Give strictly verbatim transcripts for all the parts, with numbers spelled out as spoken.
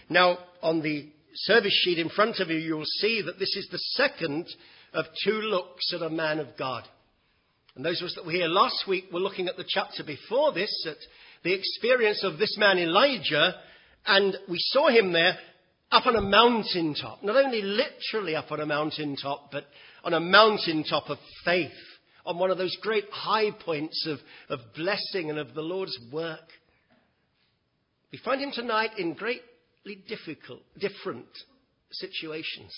Now, on the service sheet in front of you, you'll see that this is the second of two looks at a man of God. And those of us that were here last week were looking at the chapter before this, at the experience of this man Elijah, and we saw him there up on a mountaintop. Not only literally up on a mountaintop, but on a mountaintop of faith, on one of those great high points of, of blessing and of the Lord's work. We find him tonight in greatly difficult, different situations.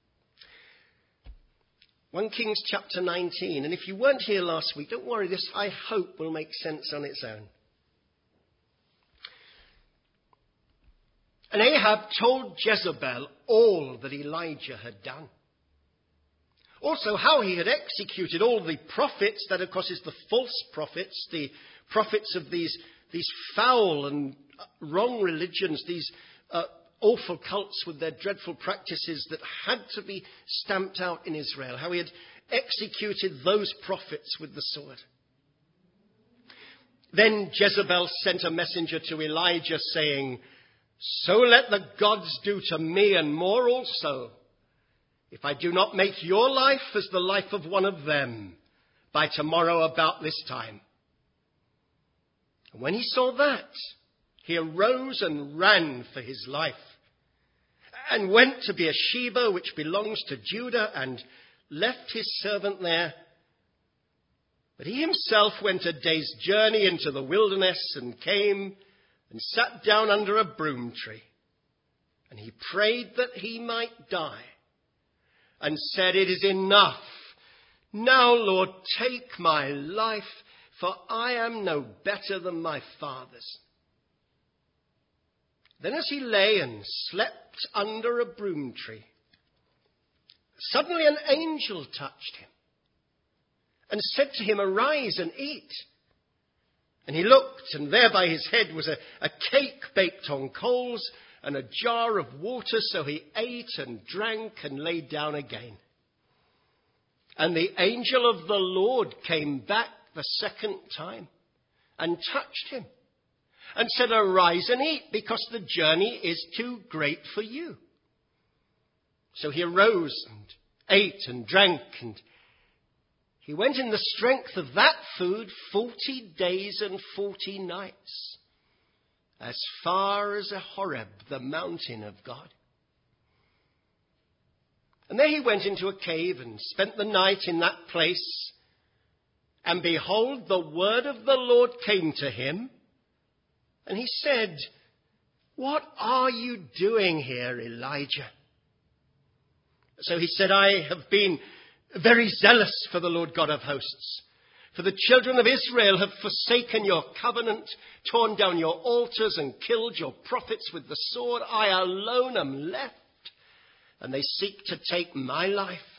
First Kings chapter nineteen. And if you weren't here last week, don't worry, this I hope will make sense on its own. And Ahab told Jezebel all that Elijah had done. Also how he had executed all the prophets, that of course is the false prophets, the prophets of these, these foul and wrong religions, these uh, awful cults with their dreadful practices that had to be stamped out in Israel. How he had executed those prophets with the sword. Then Jezebel sent a messenger to Elijah saying, "So let the gods do to me and more also, if I do not make your life as the life of one of them by tomorrow about this time." And when he saw that, he arose and ran for his life, and went to Beersheba, which belongs to Judah, and left his servant there. But he himself went a day's journey into the wilderness, and came and sat down under a broom tree. And he prayed that he might die, and said, "It is enough. Now, Lord, take my life, for I am no better than my fathers." Then as he lay and slept under a broom tree, suddenly an angel touched him and said to him, "Arise and eat." And he looked, and there by his head was a, a cake baked on coals and a jar of water. So he ate and drank and lay down again. And the angel of the Lord came back the second time and touched him and said, "Arise and eat, because the journey is too great for you." So he arose and ate and drank, and he went in the strength of that food forty days and forty nights, as far as Horeb, the mountain of God. And there he went into a cave and spent the night in that place. And behold, the word of the Lord came to him. And he said, "What are you doing here, Elijah?" So he said, "I have been very zealous for the Lord God of hosts. For the children of Israel have forsaken your covenant, torn down your altars, and killed your prophets with the sword. I alone am left, and they seek to take my life."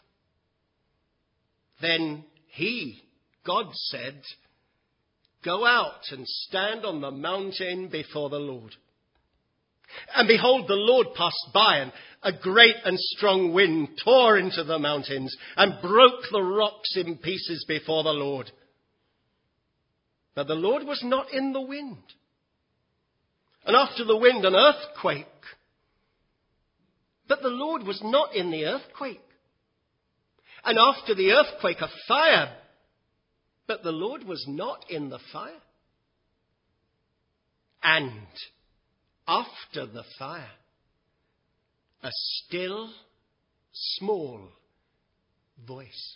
Then he, God, said, "Go out and stand on the mountain before the Lord." And behold, the Lord passed by, and a great and strong wind tore into the mountains and broke the rocks in pieces before the Lord. But the Lord was not in the wind. And after the wind, an earthquake. But the Lord was not in the earthquake. And after the earthquake, a fire. But the Lord was not in the fire. And after the fire, a still, small voice.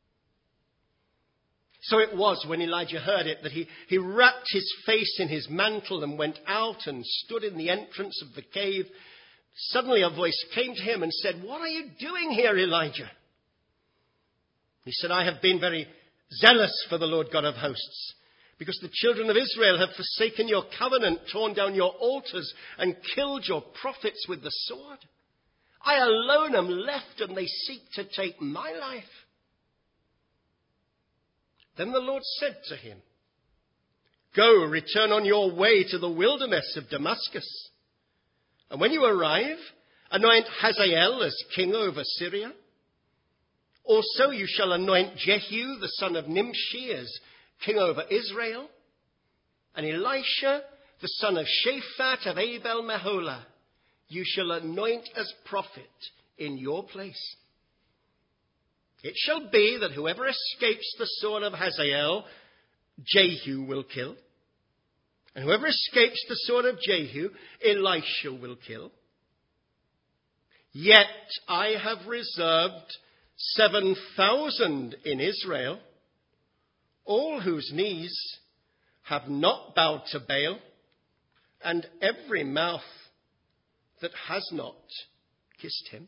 So it was when Elijah heard it that he, he wrapped his face in his mantle and went out and stood in the entrance of the cave. Suddenly a voice came to him and said, "What are you doing here, Elijah?" He said, "I have been very zealous for the Lord God of hosts, because the children of Israel have forsaken your covenant, torn down your altars, and killed your prophets with the sword. I alone am left, and they seek to take my life." Then the Lord said to him, "Go, return on your way to the wilderness of Damascus. And when you arrive, anoint Hazael as king over Syria. Also you shall anoint Jehu, the son of Nimshi, as king over Israel, and Elisha, the son of Shaphat of Abel Meholah, you shall anoint as prophet in your place. It shall be that whoever escapes the sword of Hazael, Jehu will kill. And whoever escapes the sword of Jehu, Elisha will kill. Yet I have reserved seven thousand in Israel, all whose knees have not bowed to Baal, and every mouth that has not kissed him.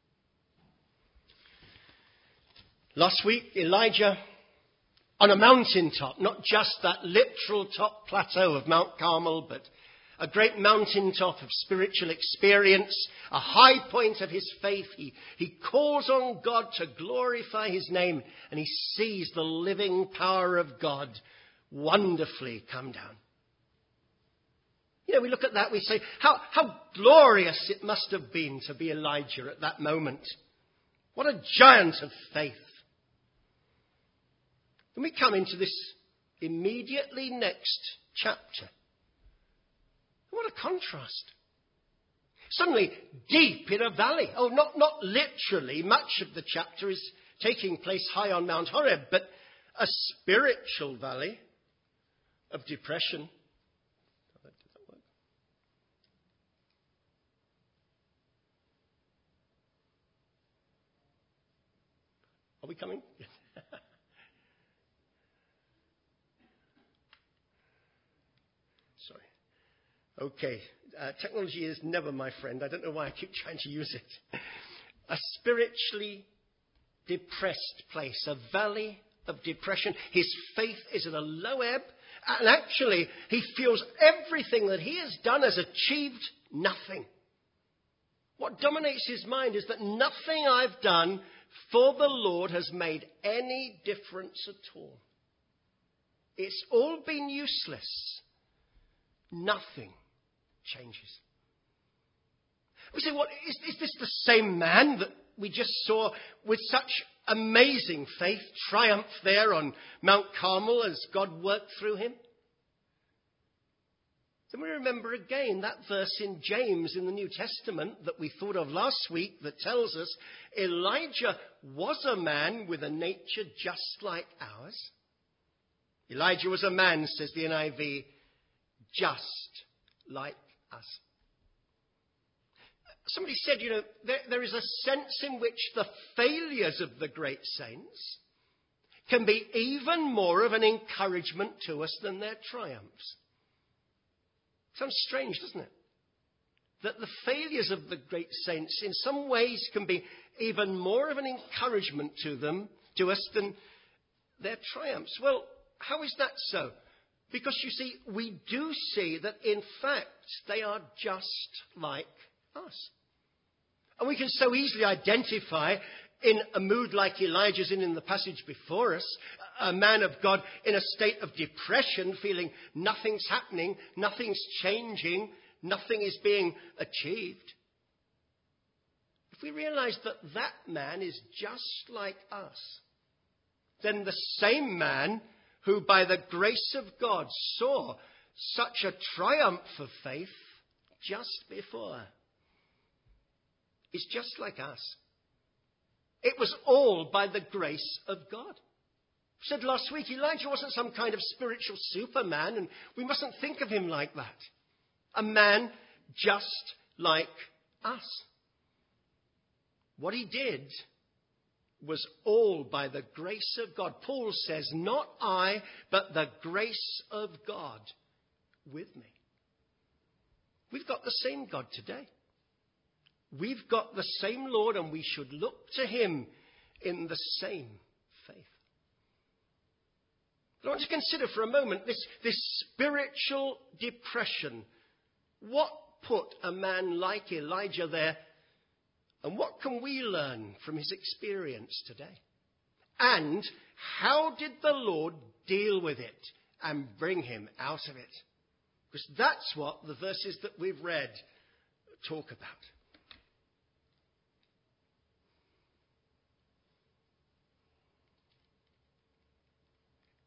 Last week, Elijah on a mountaintop, not just that literal top plateau of Mount Carmel, but a great mountaintop of spiritual experience, a high point of his faith. He, he calls on God to glorify his name, and he sees the living power of God wonderfully come down. You know, we look at that, we say, how, how glorious it must have been to be Elijah at that moment. What a giant of faith. Then we come into this immediately next chapter. What a contrast. Suddenly, deep in a valley. Oh, not, not literally. Much of the chapter is taking place high on Mount Horeb, but a spiritual valley of depression. Are we coming? Sorry. Okay. Uh, technology is never my friend. I don't know why I keep trying to use it. A spiritually depressed place, a valley of depression. His faith is at a low ebb. And actually, he feels everything that he has done has achieved nothing. What dominates his mind is that nothing I've done for the Lord has made any difference at all. It's all been useless. Nothing changes. We say, what is, is this the same man that we just saw with such amazing faith triumph there on Mount Carmel as God worked through him? Then we remember again that verse in James in the New Testament that we thought of last week that tells us Elijah was a man with a nature just like ours. Elijah was a man, says the N I V, just like us. Somebody said, you know, there, there is a sense in which the failures of the great saints can be even more of an encouragement to us than their triumphs. Sounds strange, doesn't it? That the failures of the great saints in some ways can be even more of an encouragement to them, to us, than their triumphs. Well, how is that so? Because you see, we do see that in fact they are just like us. And we can so easily identify in a mood like Elijah's in in the passage before us, a man of God in a state of depression, feeling nothing's happening, nothing's changing, nothing is being achieved. If we realize that that man is just like us, then the same man who by the grace of God saw such a triumph of faith just before is just like us. It was all by the grace of God. I said last week, Elijah wasn't some kind of spiritual superman, and we mustn't think of him like that. A man just like us. What he did was all by the grace of God. Paul says, not I, but the grace of God with me. We've got the same God today. We've got the same Lord, and we should look to him in the same faith. But I want to consider for a moment this, this spiritual depression. What put a man like Elijah there, and what can we learn from his experience today? And how did the Lord deal with it and bring him out of it? Because that's what the verses that we've read talk about.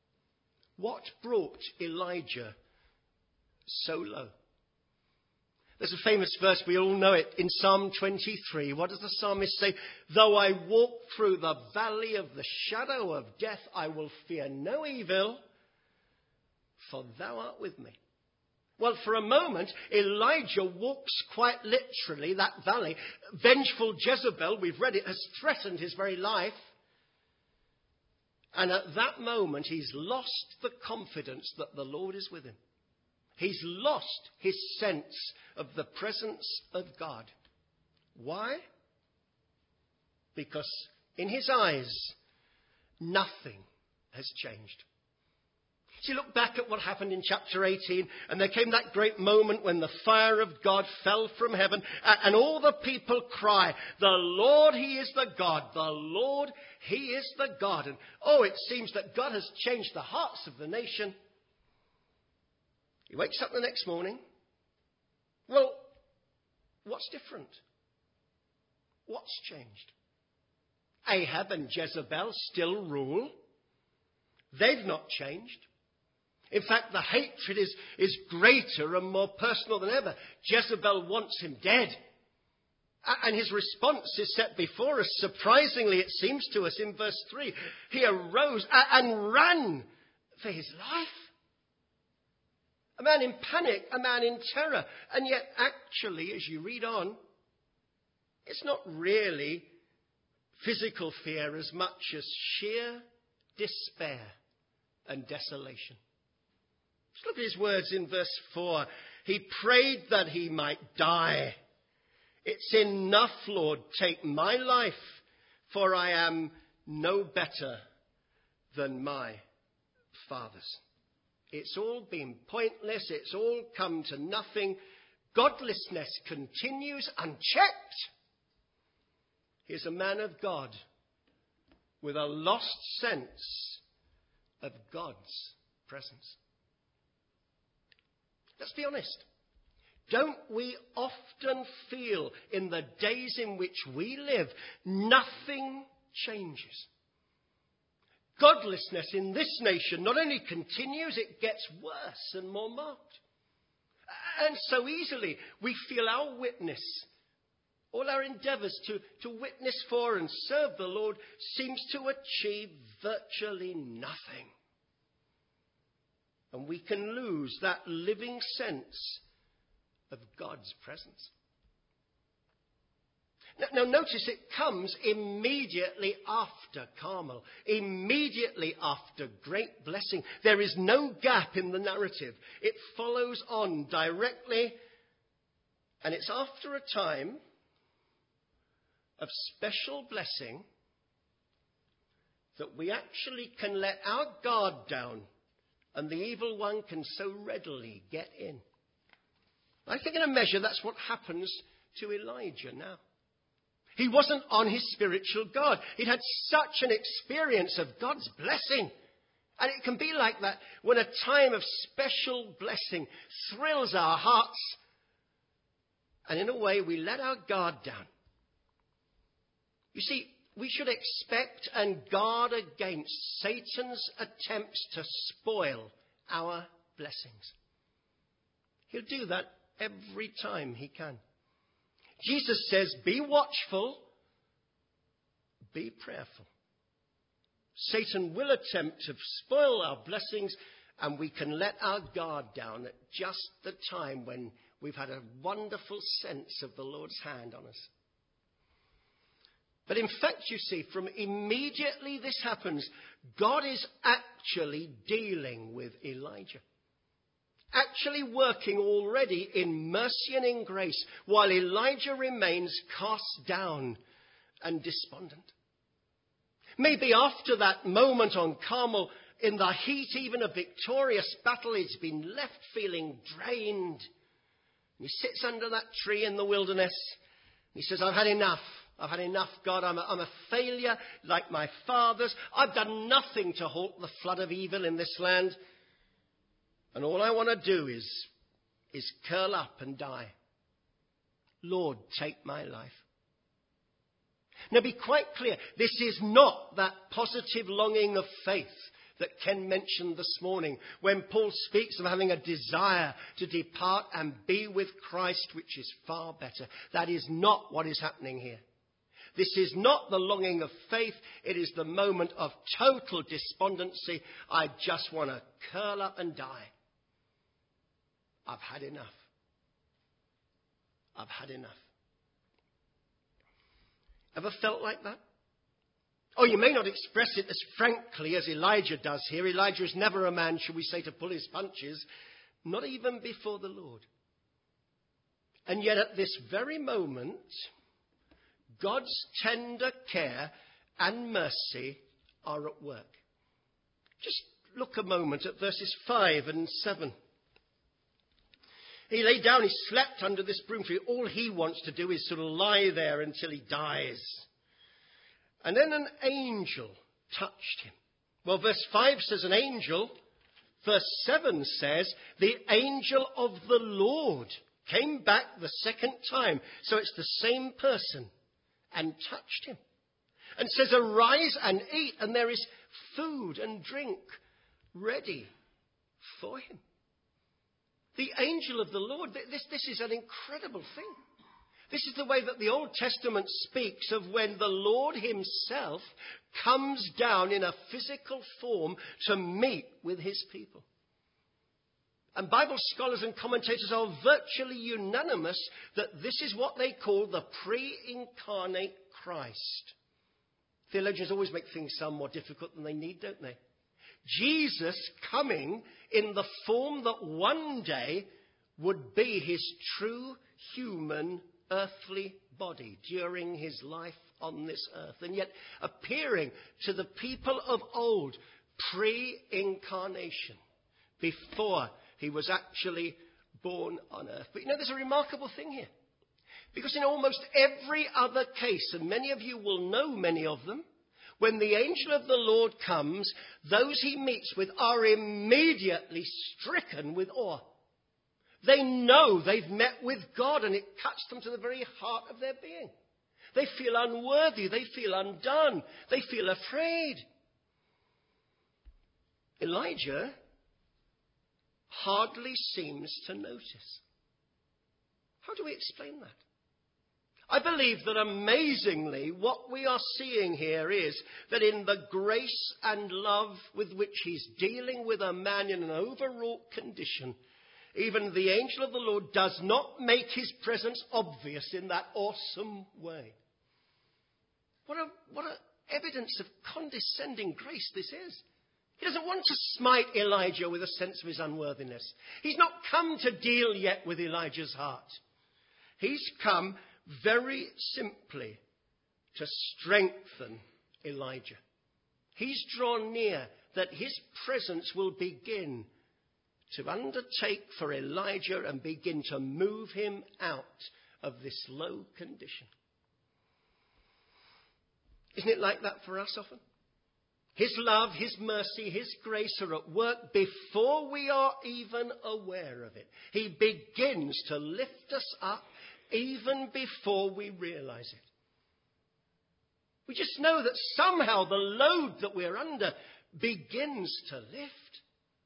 What brought Elijah so low? There's a famous verse, we all know it, in Psalm twenty-three. What does the psalmist say? Though I walk through the valley of the shadow of death, I will fear no evil, for thou art with me. Well, for a moment, Elijah walks quite literally that valley. Vengeful Jezebel, we've read it, has threatened his very life. And at that moment, he's lost the confidence that the Lord is with him. He's lost his sense of the presence of God. Why? Because in his eyes, nothing has changed. See, look back at what happened in chapter eighteen, and there came that great moment when the fire of God fell from heaven, and all the people cry, the Lord, he is the God, the Lord, he is the God. And oh, it seems that God has changed the hearts of the nation. He wakes up the next morning. Well, what's different? What's changed? Ahab and Jezebel still rule. They've not changed. In fact, the hatred is, is greater and more personal than ever. Jezebel wants him dead. And his response is set before us. Surprisingly, it seems to us in verse three. He arose and ran for his life. A man in panic, a man in terror. And yet, actually, as you read on, it's not really physical fear as much as sheer despair and desolation. Just look at his words in verse four. He prayed that he might die. It's enough, Lord, take my life, for I am no better than my fathers. It's all been pointless. It's all come to nothing. Godlessness continues unchecked. Here's a man of God with a lost sense of God's presence. Let's be honest. Don't we often feel in the days in which we live, nothing changes? Godlessness in this nation not only continues, it gets worse and more marked. And so easily we feel our witness, all our endeavours to, to witness for and serve the Lord seems to achieve virtually nothing. And we can lose that living sense of God's presence. Now, now notice it comes immediately after Carmel, immediately after great blessing. There is no gap in the narrative. It follows on directly, and it's after a time of special blessing that we actually can let our guard down and the evil one can so readily get in. I think in a measure that's what happens to Elijah now. He wasn't on his spiritual guard. He'd had such an experience of God's blessing. And it can be like that when a time of special blessing thrills our hearts. And in a way, we let our guard down. You see, we should expect and guard against Satan's attempts to spoil our blessings. He'll do that every time he can. Jesus says, be watchful, be prayerful. Satan will attempt to spoil our blessings, and we can let our guard down at just the time when we've had a wonderful sense of the Lord's hand on us. But in fact, you see, from immediately this happens, God is actually dealing with Elijah. Actually working already in mercy and in grace, while Elijah remains cast down and despondent. Maybe after that moment on Carmel, in the heat even of victorious battle, he's been left feeling drained. He sits under that tree in the wilderness. He says, I've had enough. I've had enough, God. I'm a, I'm a failure like my fathers. I've done nothing to halt the flood of evil in this land. And all I want to do is, is curl up and die. Lord, take my life. Now be quite clear, this is not that positive longing of faith that Ken mentioned this morning when Paul speaks of having a desire to depart and be with Christ, which is far better. That is not what is happening here. This is not the longing of faith. It is the moment of total despondency. I just want to curl up and die. I've had enough. I've had enough. Ever felt like that? Oh, you may not express it as frankly as Elijah does here. Elijah is never a man, shall we say, to pull his punches, not even before the Lord. And yet at this very moment, God's tender care and mercy are at work. Just look a moment at verses five and seven. He lay down, he slept under this broom tree. All he wants to do is sort of lie there until he dies. And then an angel touched him. Well, verse five says an angel. Verse seven says the angel of the Lord came back the second time. So it's the same person and touched him. And says, arise and eat. And there is food and drink ready for him. The angel of the Lord, this, this is an incredible thing. This is the way that the Old Testament speaks of when the Lord himself comes down in a physical form to meet with his people. And Bible scholars and commentators are virtually unanimous that this is what they call the pre-incarnate Christ. Theologians always make things sound more difficult than they need, don't they? Jesus coming in the form that one day would be his true human earthly body during his life on this earth, and yet appearing to the people of old pre-incarnation, before he was actually born on earth. But you know, there's a remarkable thing here, because in almost every other case, and many of you will know many of them, when the angel of the Lord comes, those he meets with are immediately stricken with awe. They know they've met with God, and it cuts them to the very heart of their being. They feel unworthy. They feel undone. They feel afraid. Elijah hardly seems to notice. How do we explain that? I believe that amazingly what we are seeing here is that in the grace and love with which he's dealing with a man in an overwrought condition, even the angel of the Lord does not make his presence obvious in that awesome way. What a, what a evidence of condescending grace this is. He doesn't want to smite Elijah with a sense of his unworthiness. He's not come to deal yet with Elijah's heart. He's come very simply to strengthen Elijah. He's drawn near that his presence will begin to undertake for Elijah and begin to move him out of this low condition. Isn't it like that for us often? His love, his mercy, his grace are at work before we are even aware of it. He begins to lift us up even before we realize it. We just know that somehow the load that we're under begins to lift.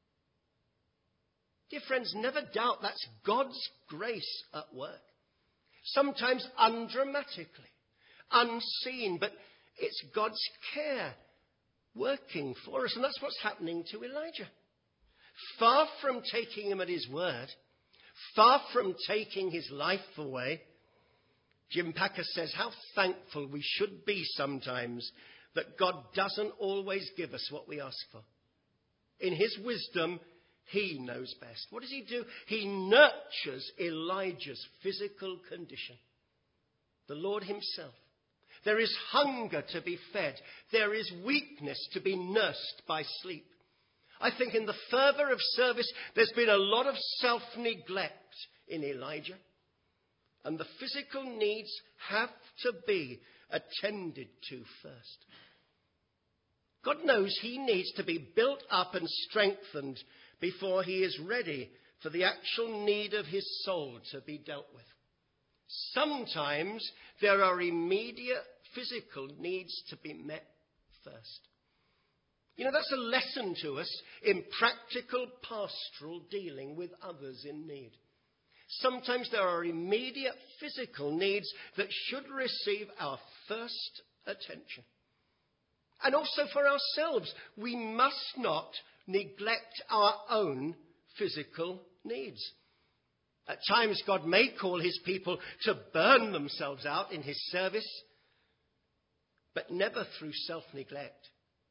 Dear friends, never doubt that's God's grace at work. Sometimes undramatically, unseen, but it's God's care working for us. And that's what's happening to Elijah. Far from taking him at his word, far from taking his life away, Jim Packer says how thankful we should be sometimes that God doesn't always give us what we ask for. In his wisdom, he knows best. What does he do? He nurtures Elijah's physical condition. The Lord himself. There is hunger to be fed. There is weakness to be nursed by sleep. I think in the fervour of service, there's been a lot of self-neglect in Elijah. And the physical needs have to be attended to first. God knows he needs to be built up and strengthened before he is ready for the actual need of his soul to be dealt with. Sometimes there are immediate physical needs to be met first. You know, that's a lesson to us in practical pastoral dealing with others in need. Sometimes there are immediate physical needs that should receive our first attention. And also for ourselves, we must not neglect our own physical needs. At times, God may call his people to burn themselves out in his service, but never through self-neglect.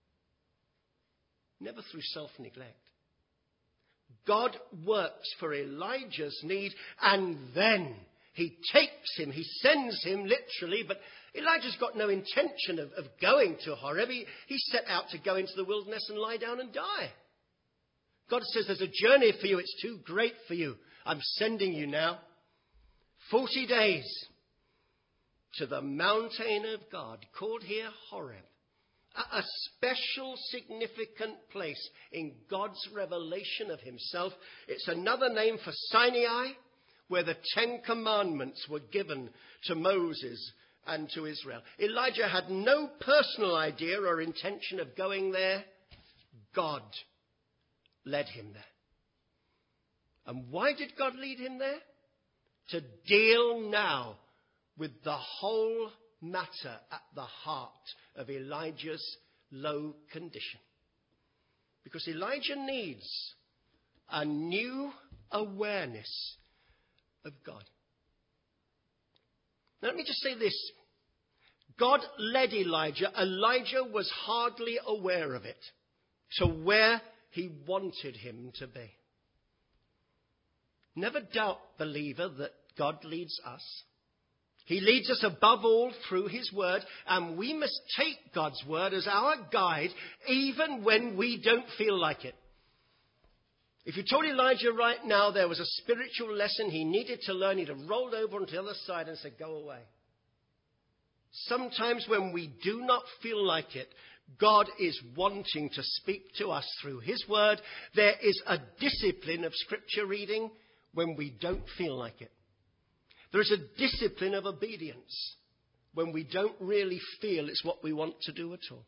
Never through self-neglect. God works for Elijah's need, and then he takes him, he sends him literally, but Elijah's got no intention of, of going to Horeb. He, he set out to go into the wilderness and lie down and die. God says, there's a journey for you, it's too great for you. I'm sending you now. Forty days to the mountain of God, called here Horeb. A special, significant place in God's revelation of himself. It's another name for Sinai, where the Ten Commandments were given to Moses and to Israel. Elijah had no personal idea or intention of going there. God led him there. And why did God lead him there? To deal now with the whole matter at the heart of Elijah's low condition. Because Elijah needs a new awareness of God. Now let me just say this. God led Elijah. Elijah was hardly aware of it, to where he wanted him to be. Never doubt, believer, that God leads us. He leads us above all through his word, and we must take God's word as our guide even when we don't feel like it. If you told Elijah right now there was a spiritual lesson he needed to learn, he'd have rolled over onto the other side and said, go away. Sometimes when we do not feel like it, God is wanting to speak to us through his word. There is a discipline of scripture reading when we don't feel like it. There is a discipline of obedience when we don't really feel it's what we want to do at all.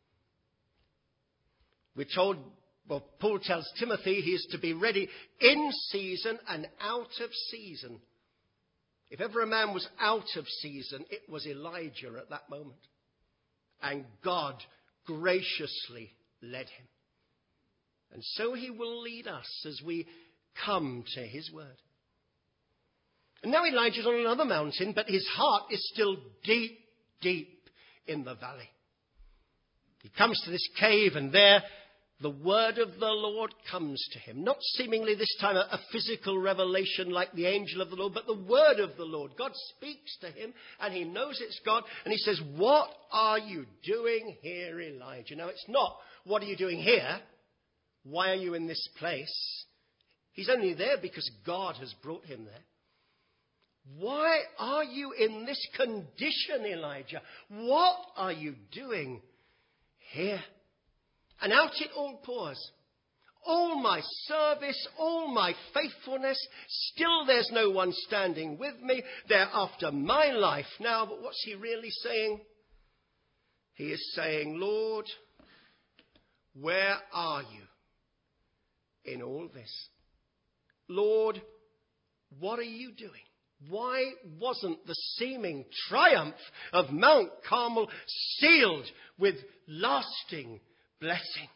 We're told, well, Paul tells Timothy he is to be ready in season and out of season. If ever a man was out of season, it was Elijah at that moment. And God graciously led him. And so he will lead us as we come to his word. And now Elijah's on another mountain, but his heart is still deep, deep in the valley. He comes to this cave, and there the word of the Lord comes to him. Not seemingly this time a, a physical revelation like the angel of the Lord, but the word of the Lord. God speaks to him, and he knows it's God, and he says, what are you doing here, Elijah? Now, it's not, what are you doing here? Why are you in this place? He's only there because God has brought him there. Why are you in this condition, Elijah? What are you doing here? And out it all pours. All my service, all my faithfulness, still there's no one standing with me. They're after my life now. But what's he really saying? He is saying, Lord, where are you in all this? Lord, what are you doing? Why wasn't the seeming triumph of Mount Carmel sealed with lasting blessing?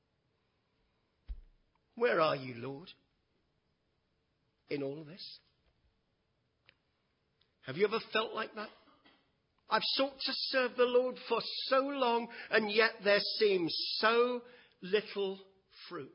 Where are you, Lord, in all this? Have you ever felt like that? I've sought to serve the Lord for so long, and yet there seems so little fruit.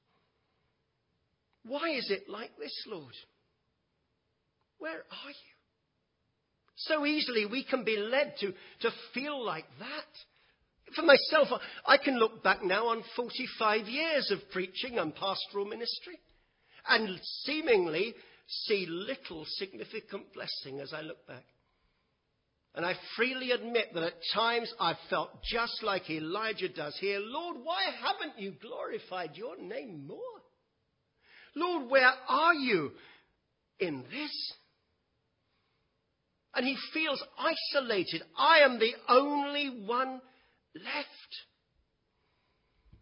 Why is it like this, Lord? Where are you? So easily we can be led to, to feel like that. For myself, I can look back now on forty-five years of preaching and pastoral ministry and seemingly see little significant blessing as I look back. And I freely admit that at times I've felt just like Elijah does here. Lord, why haven't you glorified your name more? Lord, where are you in this? And he feels isolated. I am the only one left.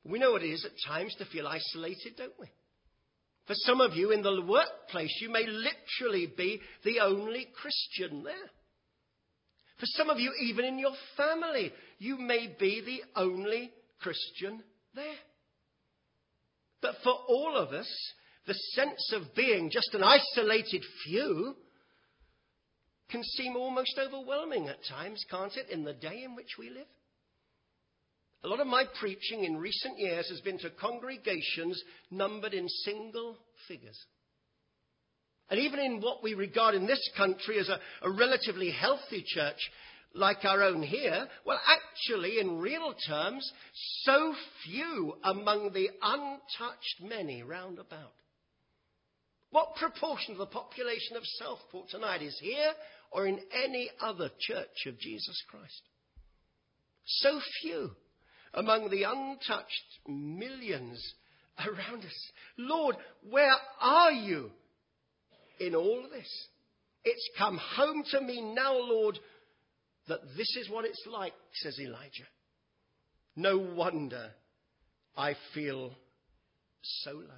We know what it is at times to feel isolated, don't we? For some of you in the workplace, you may literally be the only Christian there. For some of you, even in your family, you may be the only Christian there. But for all of us, the sense of being just an isolated few can seem almost overwhelming at times, can't it, in the day in which we live? A lot of my preaching in recent years has been to congregations numbered in single figures. And even in what we regard in this country as a, a relatively healthy church like our own here, well, actually, in real terms, so few among the untouched many round about. What proportion of the population of Southport tonight is here or in any other church of Jesus Christ? So few among the untouched millions around us. Lord, where are you in all this? It's come home to me now, Lord, that this is what it's like, says Elijah. No wonder I feel so low.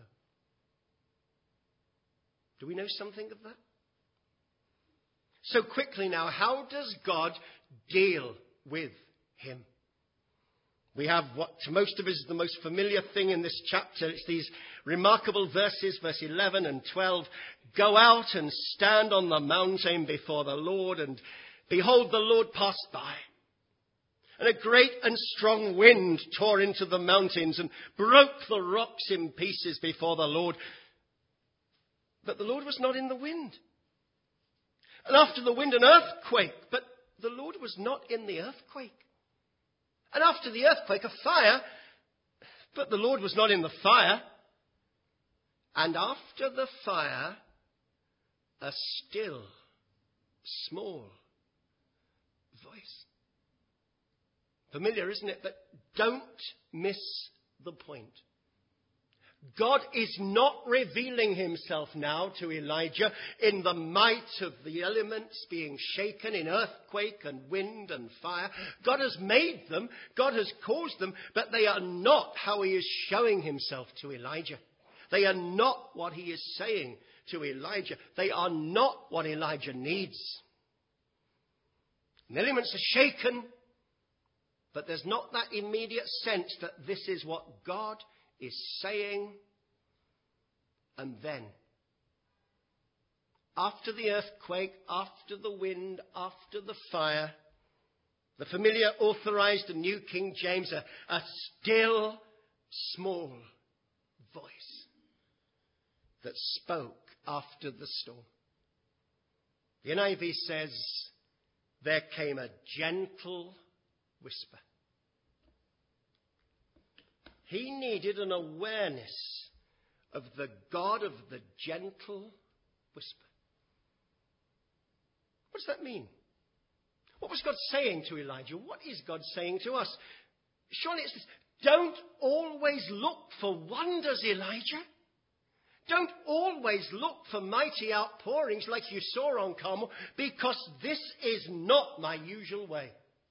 Do we know something of that? So quickly now, how does God deal with him? We have what to most of us is the most familiar thing in this chapter. It's these remarkable verses, verse eleven and twelve. Go out and stand on the mountain before the Lord, and behold, the Lord passed by. And a great and strong wind tore into the mountains and broke the rocks in pieces before the Lord. But the Lord was not in the wind. And after the wind, an earthquake. But the Lord was not in the earthquake. And after the earthquake, a fire. But the Lord was not in the fire. And after the fire, a still, small voice. Familiar, isn't it? But don't miss the point. God is not revealing himself now to Elijah in the might of the elements being shaken in earthquake and wind and fire. God has made them. God has caused them. But they are not how he is showing himself to Elijah. They are not what he is saying to Elijah. They are not what Elijah needs. The elements are shaken, but there's not that immediate sense that this is what God is saying. And then, after the earthquake, after the wind, after the fire, the familiar authorized and New King James, a, a still small voice that spoke after the storm. The N I V says, there came a gentle whisper. He needed an awareness of the God of the gentle whisper. What does that mean? What was God saying to Elijah? What is God saying to us? Surely it's this. Don't always look for wonders, Elijah. Don't always look for mighty outpourings like you saw on Carmel, because this is not my usual way.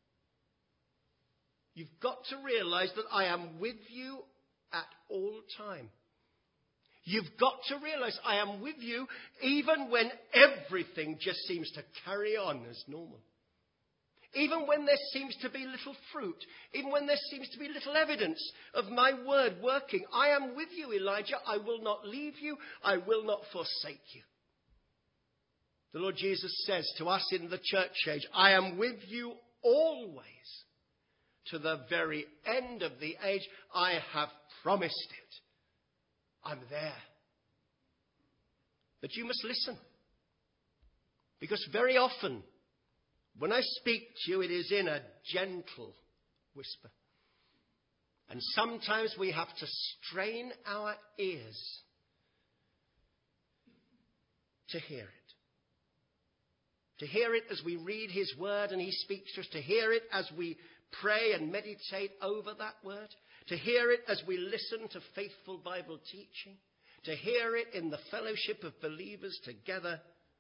You've got to realize that I am with you at all time. You've got to realize I am with you even when everything just seems to carry on as normal. Even when there seems to be little fruit. Even when there seems to be little evidence of my word working. I am with you, Elijah. I will not leave you. I will not forsake you. The Lord Jesus says to us in the church age, I am with you always. To the very end of the age, I have promised it. I'm there. But you must listen. Because very often, when I speak to you, it is in a gentle whisper. And sometimes we have to strain our ears to hear it. To hear it as we read his word and he speaks to us. To hear it as we pray and meditate over that word. To hear it as we listen to faithful Bible teaching. To hear it in the fellowship of believers together.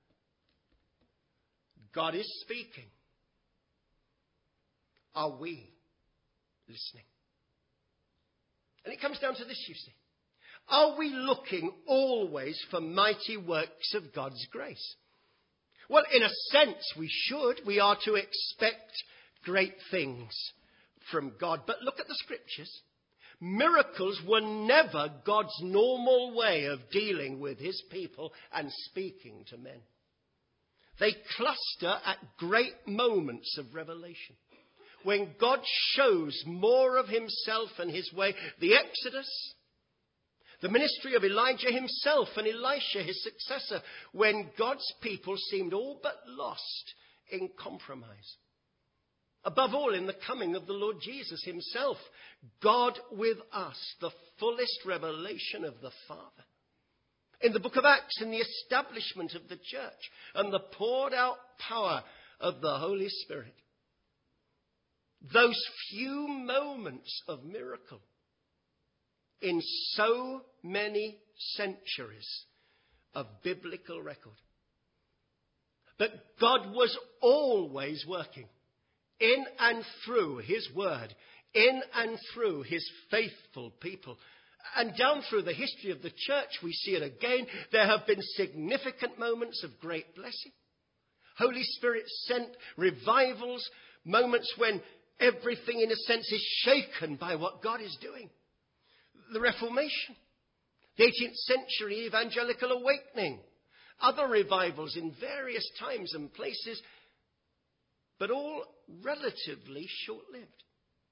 God is speaking. Are we listening? And it comes down to this, you see. Are we looking always for mighty works of God's grace? Well, in a sense, we should. We are to expect great things from God. But look at the scriptures. Miracles were never God's normal way of dealing with his people and speaking to men. They cluster at great moments of revelation, when God shows more of himself and his way. The Exodus, the ministry of Elijah himself and Elisha, his successor, when God's people seemed all but lost in compromise. Above all, in the coming of the Lord Jesus himself, God with us, the fullest revelation of the Father. In the book of Acts, in the establishment of the church and the poured out power of the Holy Spirit. Those few moments of miracle in so many centuries of biblical record. But God was always working in and through his word, in and through his faithful people. And down through the history of the church, we see it again. There have been significant moments of great blessing. Holy Spirit sent revivals, moments when everything in a sense is shaken by what God is doing. The Reformation, the eighteenth century evangelical awakening, other revivals in various times and places, but all relatively short-lived.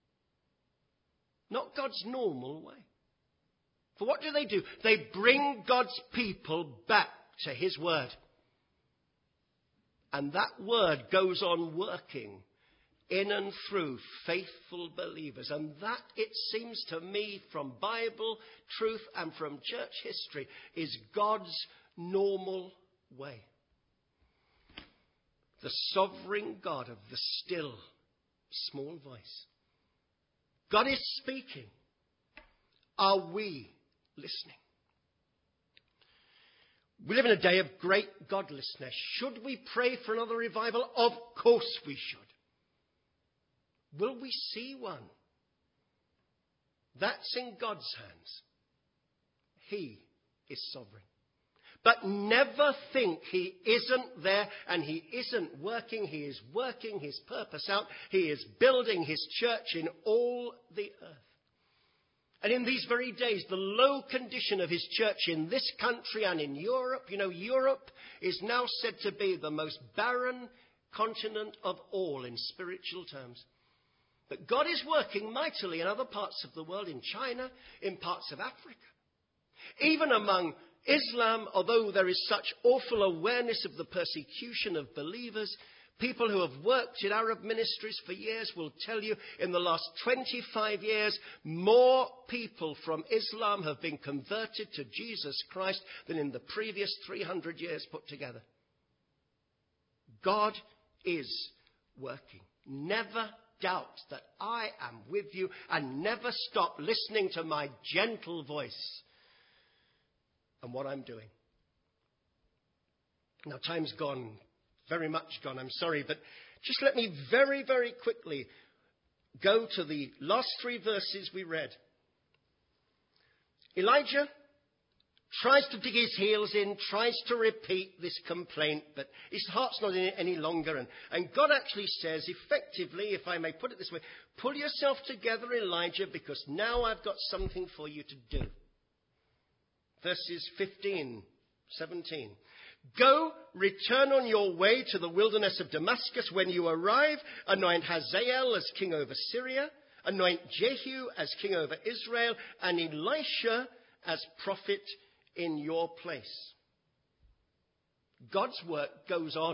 Not God's normal way. For what do they do? They bring God's people back to his word. And that word goes on working in and through faithful believers. And that, it seems to me, from Bible truth and from church history, is God's normal way. The sovereign God of the still, small voice. God is speaking. Are we listening? We live in a day of great godlessness. Should we pray for another revival? Of course we should. Will we see one? That's in God's hands. He is sovereign. But never think he isn't there and he isn't working. He is working his purpose out. He is building his church in all the earth. And in these very days, the low condition of his church in this country and in Europe, you know, Europe is now said to be the most barren continent of all in spiritual terms. But God is working mightily in other parts of the world, in China, in parts of Africa. Even among Islam, although there is such awful awareness of the persecution of believers, people who have worked in Arab ministries for years will tell you in the last twenty-five years, more people from Islam have been converted to Jesus Christ than in the previous three hundred years put together. God is working. Never doubt that I am with you, and never stop listening to my gentle voice and what I'm doing. Now, time's gone, very much gone, I'm sorry, but just let me very, very quickly go to the last three verses we read. Elijah tries to dig his heels in, tries to repeat this complaint, but his heart's not in it any longer. And, and God actually says, effectively, if I may put it this way, pull yourself together, Elijah, because now I've got something for you to do. Verses fifteen, seventeen. Go, return on your way to the wilderness of Damascus. When you arrive, anoint Hazael as king over Syria, anoint Jehu as king over Israel, and Elisha as prophet in your place. God's work goes on.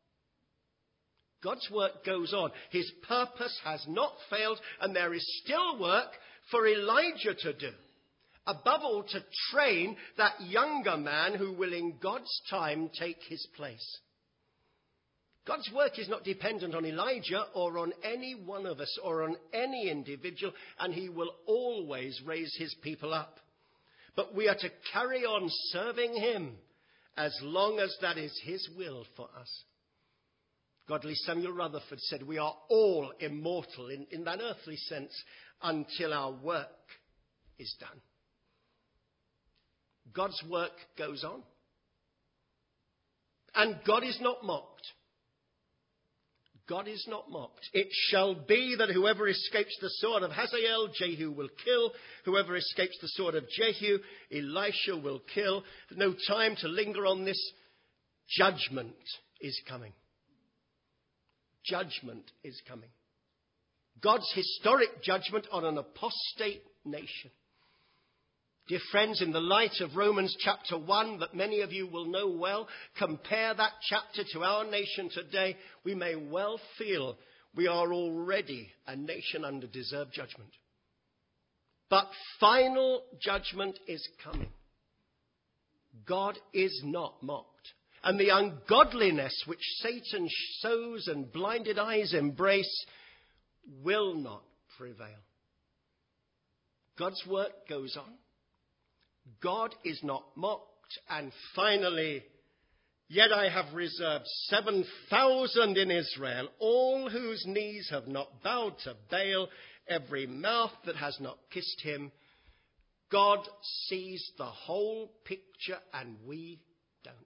God's work goes on. His purpose has not failed, and there is still work for Elijah to do. Above all, to train that younger man who will in God's time take his place. God's work is not dependent on Elijah or on any one of us or on any individual, and he will always raise his people up. But we are to carry on serving him as long as that is his will for us. Godly Samuel Rutherford said, we are all immortal in, in that earthly sense until our work is done. God's work goes on. And God is not mocked. God is not mocked. It shall be that whoever escapes the sword of Hazael, Jehu will kill. Whoever escapes the sword of Jehu, Elisha will kill. No time to linger on this. Judgment is coming. Judgment is coming. God's historic judgment on an apostate nation. Dear friends, in the light of Romans chapter one, that many of you will know well, compare that chapter to our nation today, we may well feel we are already a nation under deserved judgment. But final judgment is coming. God is not mocked. And the ungodliness which Satan sows and blinded eyes embrace will not prevail. God's work goes on. God is not mocked. And finally, yet I have reserved seven thousand in Israel, all whose knees have not bowed to Baal, every mouth that has not kissed him. God sees the whole picture and we don't.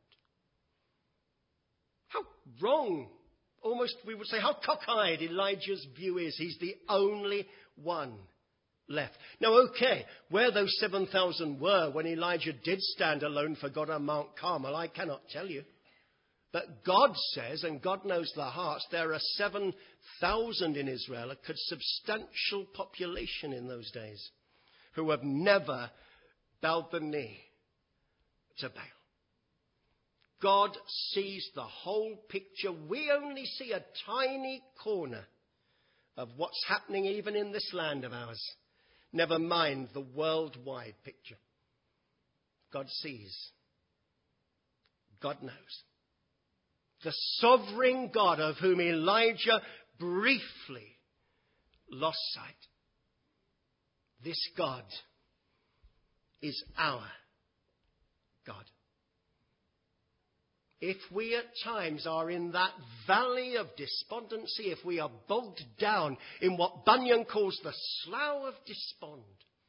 How wrong, almost we would say, how cockeyed Elijah's view is. He's the only one left. Now, okay, where those seven thousand were when Elijah did stand alone for God on Mount Carmel, I cannot tell you. But God says, and God knows the hearts, there are seven thousand in Israel, a substantial population in those days, who have never bowed the knee to Baal. God sees the whole picture. We only see a tiny corner of what's happening even in this land of ours. Never mind the worldwide picture. God sees. God knows. The sovereign God of whom Elijah briefly lost sight. This God is our God. If we at times are in that valley of despondency, if we are bogged down in what Bunyan calls the slough of despond,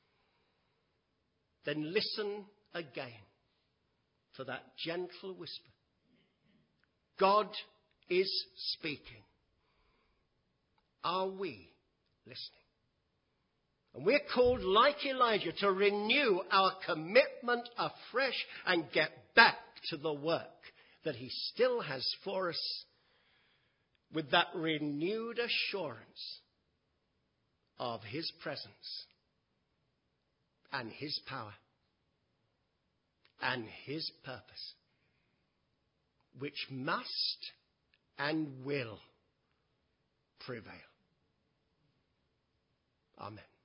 then listen again for that gentle whisper. God is speaking. Are we listening? And we're called, like Elijah, to renew our commitment afresh and get back to the work that he still has for us with that renewed assurance of his presence and his power and his purpose, which must and will prevail. Amen.